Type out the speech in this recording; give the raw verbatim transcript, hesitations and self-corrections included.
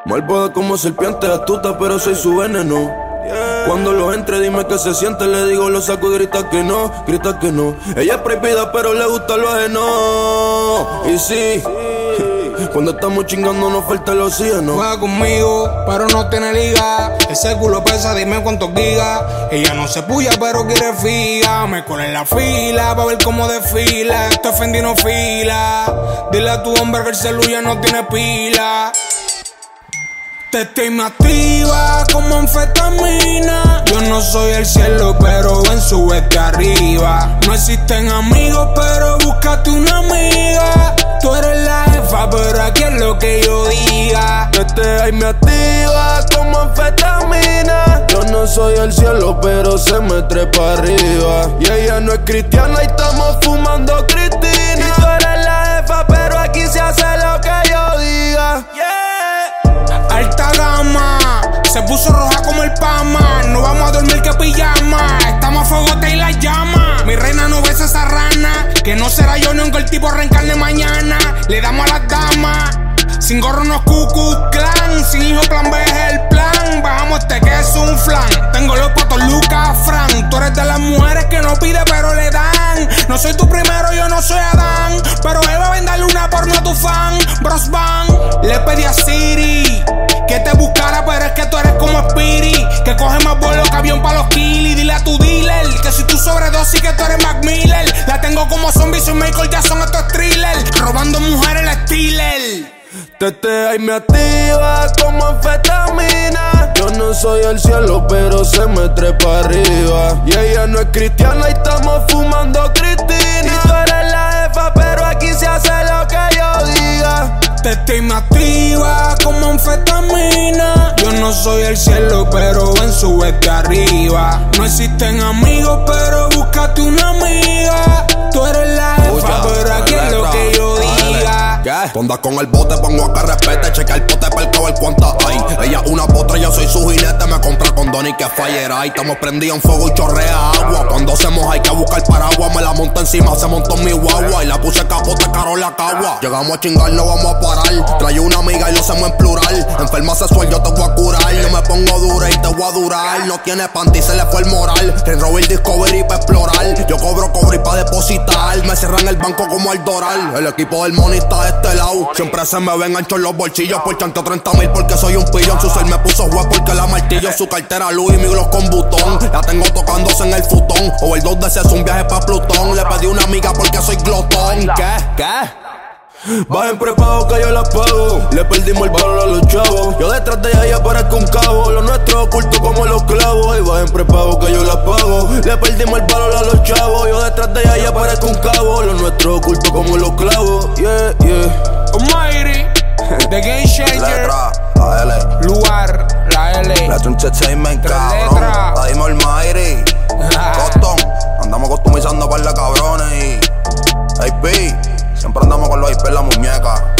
Malvada como serpiente, astuta, pero soy su veneno. Cuando lo entre, dime qué se siente. Le digo, lo saco y grita que no, grita que no. Ella es prohibida, pero le gusta lo ajeno. Y sí, cuando estamos chingando nos falta el oxígeno. Juega conmigo, pero no tiene liga. Ese culo pesa, dime cuántos gigas. Ella no se puya, pero quiere figa. Me cola en la fila, pa' ver cómo desfila. Esto es Fendi, no fila. Dile a tu hombre que el celu ya no tiene pila. Tete me activa como anfetamina. Yo no soy el cielo, pero ven, súbete arriba. No existen amigos, pero búscate una amiga. Tú eres la jefa, pero aquí es lo que yo diga. Tete ahí me activa como anfetamina. Yo no soy el cielo, pero se me trepa arriba. Y ella no es cristiana y estamos fumando Cristina. Y tú eres la jefa, pero aquí se hace lo que yo diga. Yeah. Alta gama, se puso roja como el Pama. No vamos a dormir que pijama. Estamos a fuegote y la llama. Mi reina no besa esa rana. Que no será yo ni aunque el tipo reencarne mañana. Le damos a las damas. Sin gorro no es Ku Klux Klan. Sin hijo plan B es el plan. Bajamos este que es un flan. Tengo los patos Lucas Fran. Tú eres de las mujeres que no pide pero le dan. No soy tu primero, yo no soy Adán. Pero él va a venderle una porno a tu fan. Bros Bang. Le pedí a Siri que te buscara, pero es que tú eres como Spirit, que coge más vuelo que avión pa' los kills. Dile a tu dealer que si tú sobredosis que tú eres Mac Miller. La tengo como zombie, soy Michael Jackson, esto es thriller. Robando mujeres el Steeler. Tete ahí me activa como anfetamina. Yo no soy el cielo, pero se me trepa arriba. Y ella no es cristiana y estamos fumando Cristina. Y tú eres la jefa, pero aquí se hace lo que yo diga. Tete me activa como anfetamina. Yo no soy el cielo, pero ven, súbete arriba. No existen amigos, pero búscate una amiga. Tú eres la jefa, Uya, pero aquí es lo que yo diga. ¿Qué? Ponda con el bote, pongo acá respete. Checa el pote para el cabo, el cuánta hay. Ella una potra, yo soy su jinete. Me compra con Donny que fallera. Y estamos prendidos en fuego y chorrea agua. Cuando se moja hay que buscar paraguas. Me la monto encima, se montó mi guagua. Y la puse capote, caro la cagua. Llegamos a chingar, no vamos a parar. Trae una amiga y lo hacemos en plural. Enferma sexual, yo te voy a curar. Yo me pongo dura y te voy a durar. No tiene panty, se le fue el moral. Range Rover Discovery pa' explorar. Yo cobro cobre y pa' depositar. Me cierran el banco como el Doral. El equipo del money está de este lado. Siempre se me ven anchos los bolsillos. Por chanto treinta mil porque soy un pillón. Su ser me puso juez porque la martillo. Su cartera Louis, mi gloss con botón. La tengo tocándose en el futón. O el dos de ese es un viaje pa' Plutón. Le pedí una amiga porque soy glotón. ¿Qué? ¿Qué? Bajen prepago que yo la pago. Le perdimos el valor a los chavos. Yo detrás de ella ya parezco un cabo. Lo nuestro oculto como los clavos. Y bajen prepago que yo la pago. Le perdimos el valor a los chavos. Yo detrás de ella ya parezco un cabo. Lo nuestro oculto como los clavos. Yeah, yeah. Almighty, The Game Changer. Letra, la L. Lugar, la L. Letra Entertainment, cabrón. Letra. La dimos Almighty. Custom. Andamos customizando par de cabrones y A P. Siempre andamos con los I P en la muñeca.